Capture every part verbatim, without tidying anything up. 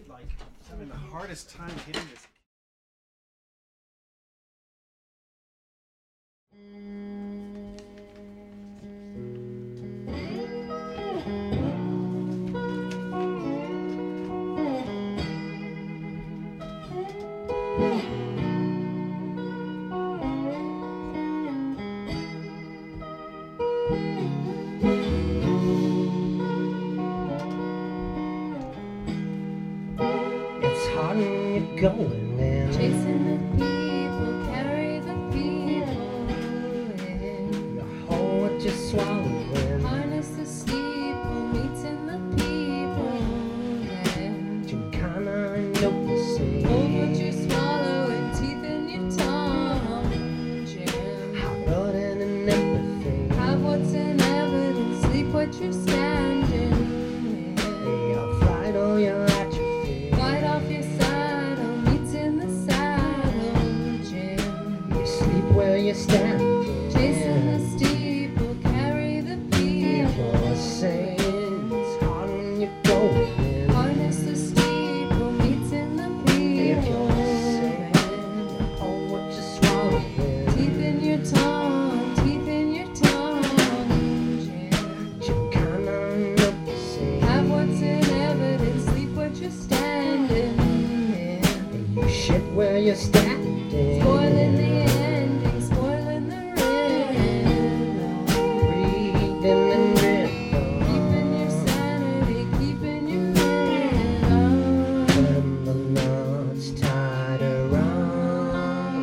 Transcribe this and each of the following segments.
like having the hardest time hitting this. Going in, chasing the people, carry the people in. the whole what you swallowing, Harness the steeple, meeting the people in. Gymkhana and Yosemite. Hold what you swallow and teeth in your tongue, Jim. Hot blood and an empathy. Have what's in evidence, sleep what you're standing in. You're fried or you're atrophy. Fight off your saddle, meets in the saddle, Jim. You sleep where you stand. Chasing the steeple, carry the people People saying it's hard when you're going in. Harness the steeple, meets in the people in. Oh, what you swallowing, Teeth in your tongue, teeth in your tongue, Jim. Gymkhana and Yosemite. Have what's in evidence, sleep what you're standing in. You shit where you're standing. Spoiling the ending, spoiling the rhythm. Breathing and rhythm. Keeping your sanity, keeping your rhythm. When the knots tied around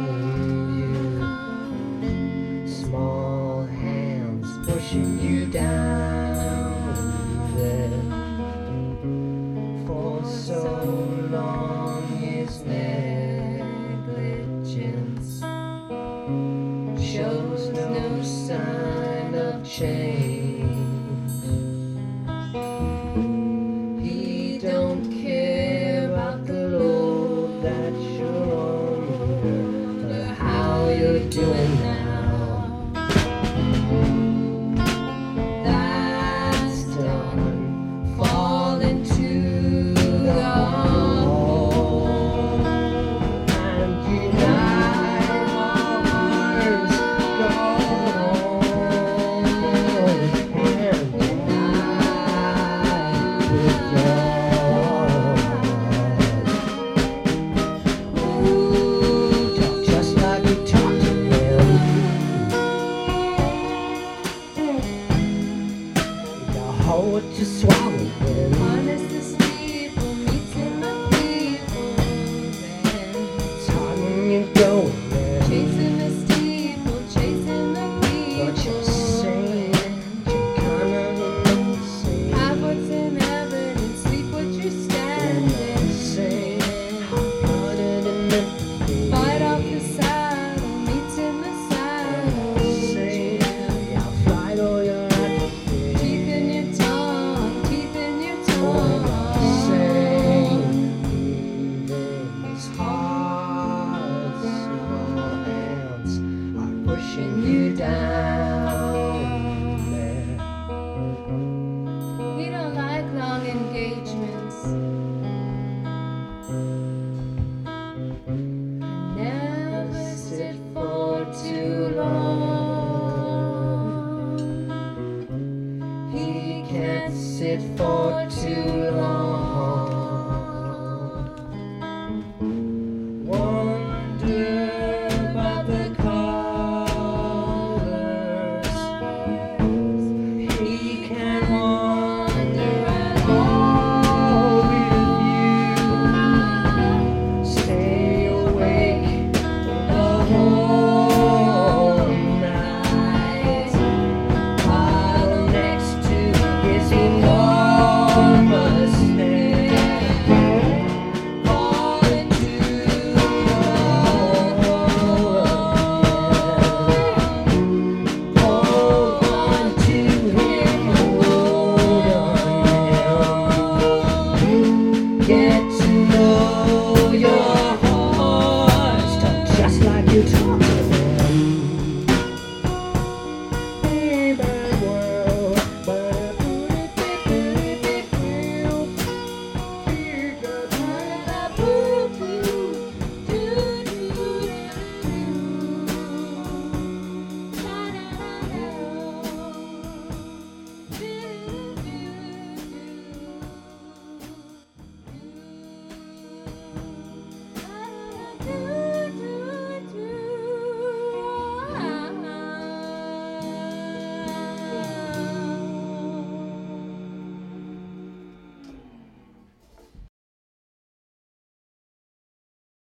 you, small hands pushing you down there for so